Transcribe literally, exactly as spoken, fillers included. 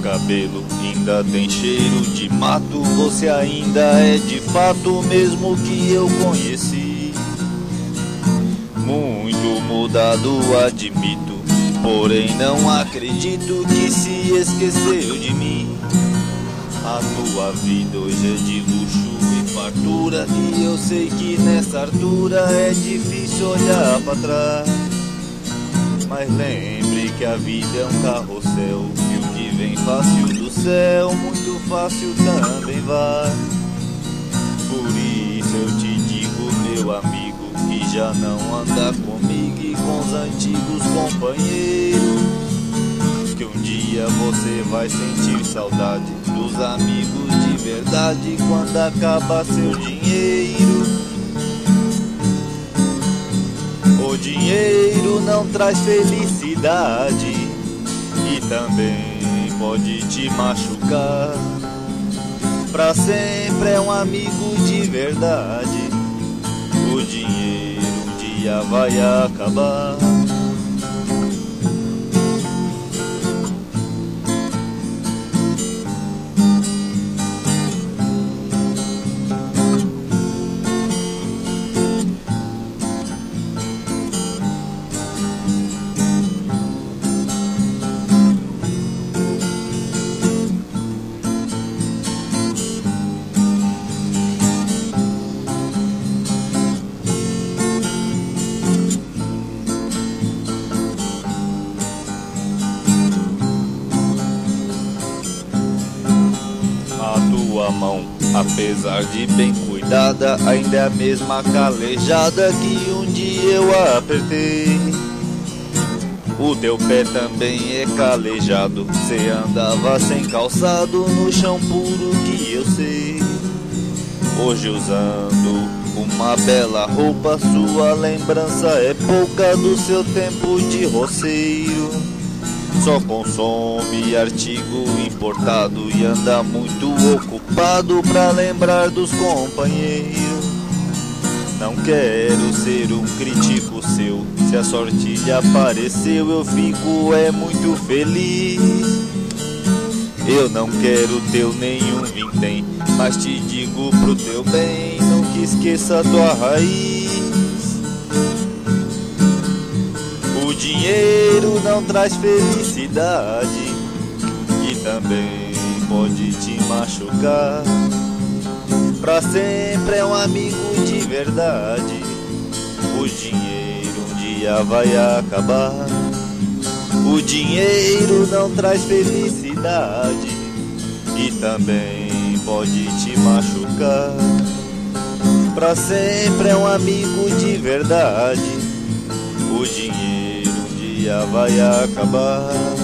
cabelo ainda tem cheiro de mato, você ainda é de fato o mesmo que eu conheci. Muito mudado, admito, porém não acredito que se esqueceu de mim. A tua vida hoje é de luxo e fartura, e eu sei que nessa altura é difícil olhar pra trás. Mas lembre que a vida é um carrossel, e o que vem fácil do céu, muito fácil também vai. Por isso eu te digo, meu amigo, que já não anda comigo e com os antigos companheiros, que um dia você vai sentir saudade dos amigos de verdade quando acaba seu dinheiro. O dinheiro não traz felicidade e também pode te machucar. Pra sempre é um amigo de verdade. O dinheiro um dia vai acabar. Tua mão, apesar de bem cuidada, ainda é a mesma calejada que um dia eu apertei. O teu pé também é calejado, cê andava sem calçado no chão puro que eu sei. Hoje usando uma bela roupa, sua lembrança é pouca do seu tempo de roceiro. Só consome artigo importado e anda muito ocupado pra lembrar dos companheiros. Não quero ser um crítico seu, se a sorte lhe apareceu eu fico é muito feliz. Eu não quero teu nenhum vintém, mas te digo pro teu bem, nunca esqueça a tua raiz. O dinheiro não traz felicidade e também pode te machucar. Pra sempre é um amigo de verdade. O dinheiro um dia vai acabar. O dinheiro não traz felicidade e também pode te machucar. Pra sempre é um amigo de verdade. O dinheiro um dia vai acabar.